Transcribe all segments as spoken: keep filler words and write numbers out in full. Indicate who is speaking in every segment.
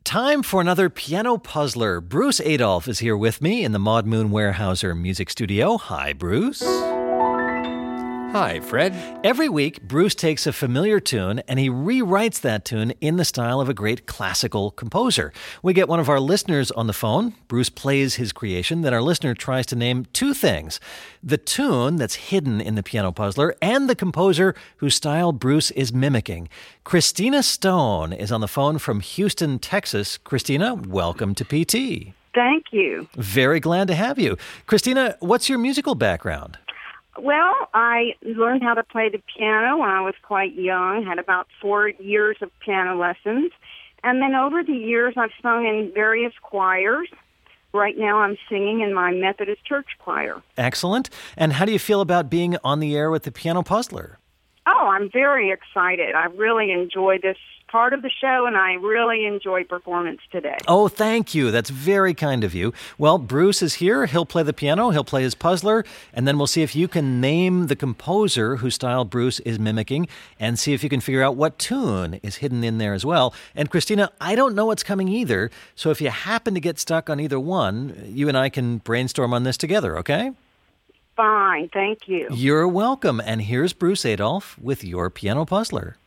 Speaker 1: Time for another piano puzzler. Bruce Adolphe is here with me in the Maud Moon Weyerhaeuser Music Studio. Hi, Bruce.
Speaker 2: Hi, Fred.
Speaker 1: Every week, Bruce takes a familiar tune and he rewrites that tune in the style of a great classical composer. We get one of our listeners on the phone. Bruce plays his creation, then our listener tries to name two things: the tune that's hidden in the piano puzzler and the composer whose style Bruce is mimicking. Christina Stone is on the phone from Houston, Texas. Christina, welcome to P T.
Speaker 3: Thank you.
Speaker 1: Very glad to have you. Christina, what's your musical background?
Speaker 3: Well, I learned how to play the piano when I was quite young, had about four years of piano lessons. And then over the years, I've sung in various choirs. Right now, I'm singing in my Methodist church choir.
Speaker 1: Excellent. And how do you feel about being on the air with the Piano Puzzler?
Speaker 3: Oh, I'm very excited. I really enjoy this part of the show, and I really enjoy performance today.
Speaker 1: Oh, thank you. That's very kind of you. Well, Bruce is here. He'll play the piano. He'll play his puzzler. And then we'll see if you can name the composer whose style Bruce is mimicking and see if you can figure out what tune is hidden in there as well. And Christina, I don't know what's coming either. So if you happen to get stuck on either one, you and I can brainstorm on this together, okay?
Speaker 3: Fine. Thank you.
Speaker 1: You're welcome. And here's Bruce Adolphe with your Piano Puzzler.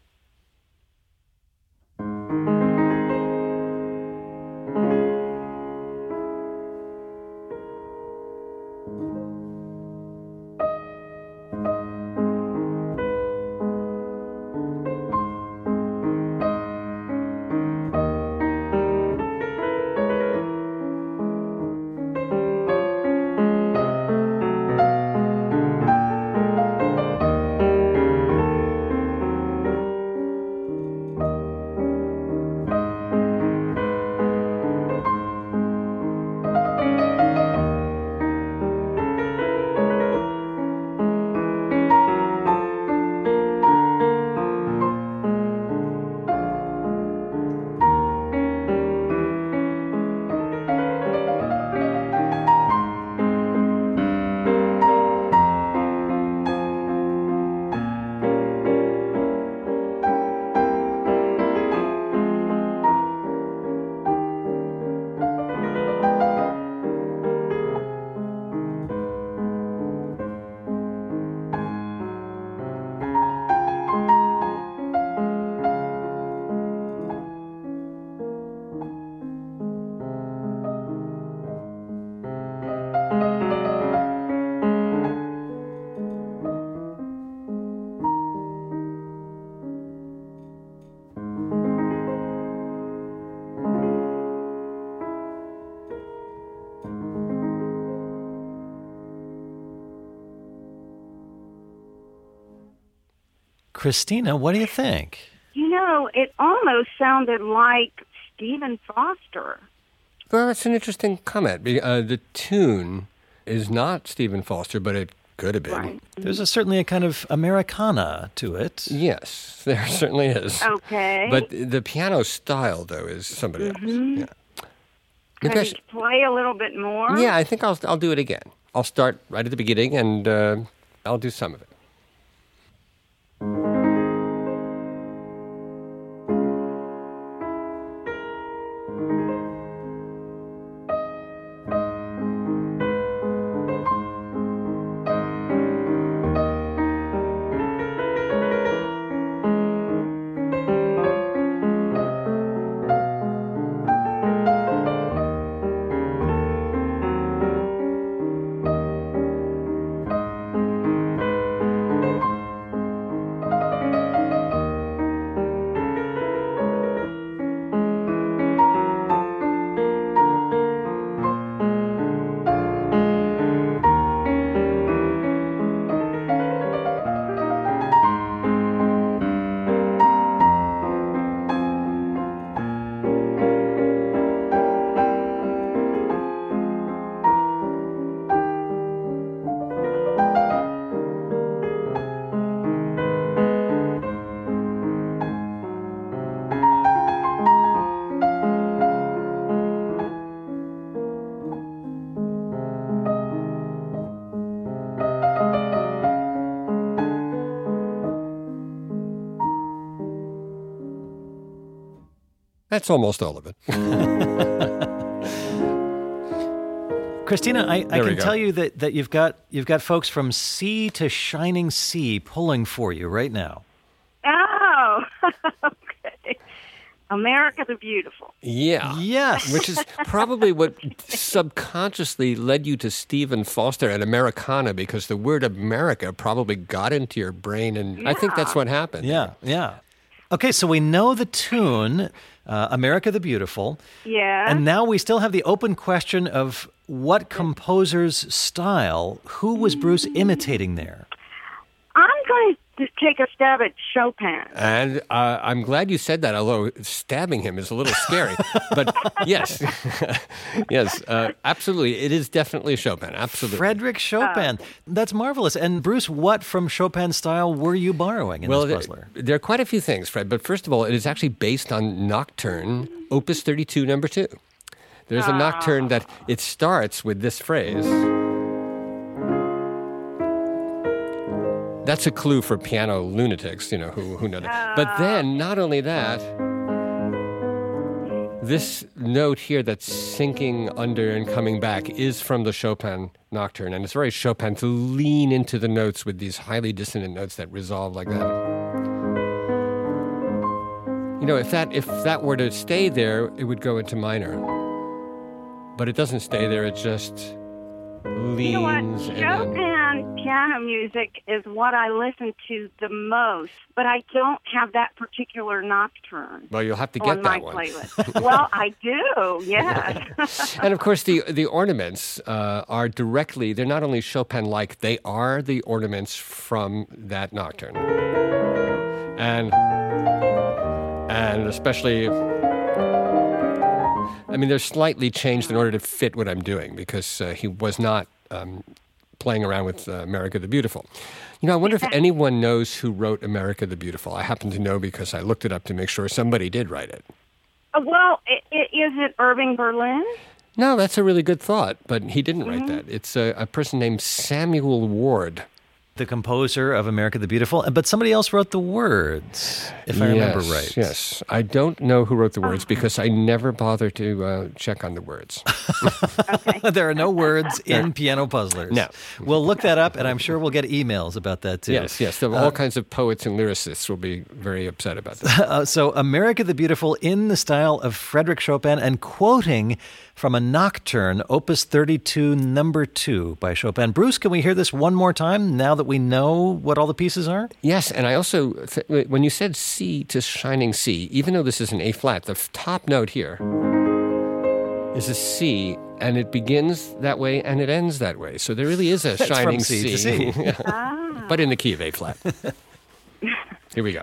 Speaker 1: Christina, what do you think?
Speaker 3: You know, it almost sounded like Stephen Foster.
Speaker 2: Well, that's an interesting comment. Uh, the tune is not Stephen Foster, but it could have been.
Speaker 3: Right.
Speaker 1: There's a, certainly a kind of Americana to it.
Speaker 2: Yes, there certainly is.
Speaker 3: Okay.
Speaker 2: But the piano style, though, is somebody
Speaker 3: Mm-hmm.
Speaker 2: else. Yeah.
Speaker 3: Can
Speaker 2: Maybe I
Speaker 3: you
Speaker 2: should-
Speaker 3: play a little bit more?
Speaker 2: yeah, I think I'll I'll do it again. I'll start right at the beginning, and uh, I'll do some of it. That's almost all of it.
Speaker 1: Christina, I, I
Speaker 2: There we
Speaker 1: can
Speaker 2: go.
Speaker 1: tell you that, that you've got you've got folks from sea to shining sea pulling for you right now.
Speaker 3: Oh, okay. America the Beautiful.
Speaker 2: Yeah.
Speaker 1: Yes.
Speaker 2: Which is probably what subconsciously led you to Stephen Foster and Americana, because the word America probably got into your brain, and I think that's what happened.
Speaker 1: Yeah, yeah. Okay, so we know the tune, uh, America the Beautiful.
Speaker 3: Yeah.
Speaker 1: And now we still have the open question of what composer's style, who was Bruce imitating there?
Speaker 3: I'm going to take a stab at Chopin.
Speaker 2: And uh, I'm glad you said that, although stabbing him is a little scary. But yes, yes, uh, absolutely. It is definitely Chopin, absolutely.
Speaker 1: Frederick Chopin. That's marvelous. And Bruce, what from Chopin's style were you borrowing in
Speaker 2: Well,
Speaker 1: this
Speaker 2: there,
Speaker 1: puzzler?
Speaker 2: there are quite a few things, Fred. But first of all, it is actually based on Nocturne, Opus thirty-two, number two. There's a nocturne that it starts with this phrase. That's a clue for piano lunatics, you know, who, who know that. But then, not only that, this note here that's sinking under and coming back is from the Chopin Nocturne. And it's very Chopin to lean into the notes with these highly dissonant notes that resolve like that. You know, if that if that were to stay there, it would go into minor. But it doesn't stay there, it just leans.
Speaker 3: You know what?
Speaker 2: and then-
Speaker 3: Chopin piano music is what I listen to the most, but I don't have that particular nocturne
Speaker 2: Well, you'll have to
Speaker 3: on
Speaker 2: get
Speaker 3: my
Speaker 2: that one.
Speaker 3: playlist. Well, I do, yes.
Speaker 2: And of course, the the ornaments uh, are directly, they're not only Chopin-like, they are the ornaments from that nocturne. And, and especially, I mean, they're slightly changed in order to fit what I'm doing, because uh, he was not um, playing around with uh, America the Beautiful. You know, I wonder if anyone knows who wrote America the Beautiful. I happen to know because I looked it up to make sure somebody did write it.
Speaker 3: Uh, well, i i is it Irving Berlin?
Speaker 2: No, that's a really good thought, but he didn't write that. It's a, a person named Samuel Ward.
Speaker 1: The composer of America the Beautiful, but somebody else wrote the words, if I remember
Speaker 2: Yes,
Speaker 1: right.
Speaker 2: Yes. I don't know who wrote the words because I never bother to uh, check on the words.
Speaker 1: There are no words in piano puzzlers.
Speaker 2: No.
Speaker 1: We'll look that up, and I'm sure we'll get emails about that too.
Speaker 2: Yes, yes. So all kinds of poets and lyricists will be very upset about that.
Speaker 1: Uh, so, America the Beautiful in the style of Frederick Chopin, and quoting from a nocturne, Opus thirty-two, number two by Chopin. Bruce, can we hear this one more time now that we know what all the pieces are?
Speaker 2: Yes, and I also, th- when you said C to shining C, even though this is an A flat, the f- top note here is a C, and it begins that way and it ends that way. So there really is a
Speaker 1: That's
Speaker 2: shining
Speaker 1: from C to C.
Speaker 3: Ah.
Speaker 2: But in the key of A flat. Here we go.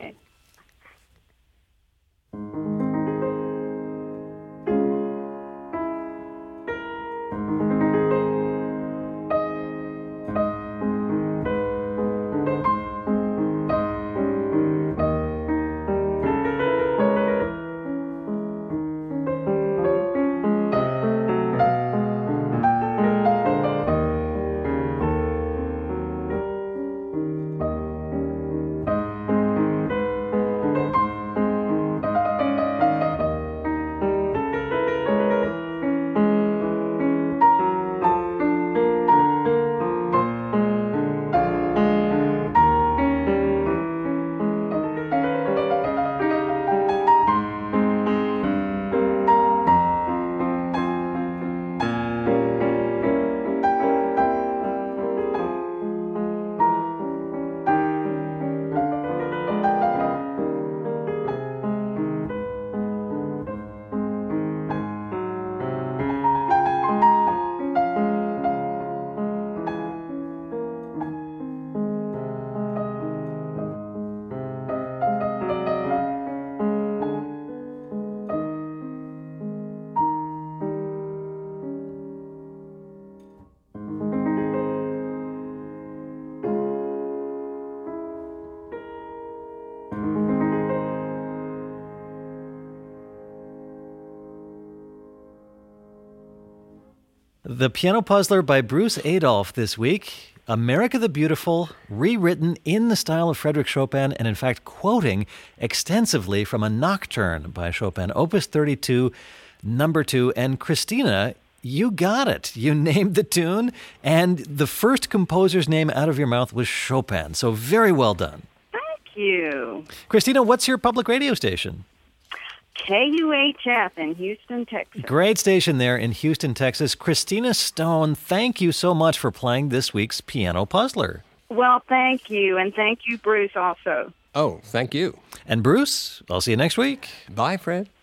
Speaker 1: The Piano Puzzler by Bruce Adolphe this week. America the Beautiful, rewritten in the style of Frédéric Chopin, and in fact quoting extensively from a nocturne by Chopin, Opus thirty-two, number two. And Christina, you got it. You named the tune, and the first composer's name out of your mouth was Chopin. So very well done.
Speaker 3: Thank you.
Speaker 1: Christina, what's your public radio station?
Speaker 3: K U H F in Houston, Texas.
Speaker 1: Great station there in Houston, Texas. Christina Stone, thank you so much for playing this week's Piano Puzzler.
Speaker 3: Well, thank you, and thank you, Bruce, also.
Speaker 2: Oh, thank you.
Speaker 1: And Bruce, I'll see you next week.
Speaker 2: Bye, Fred.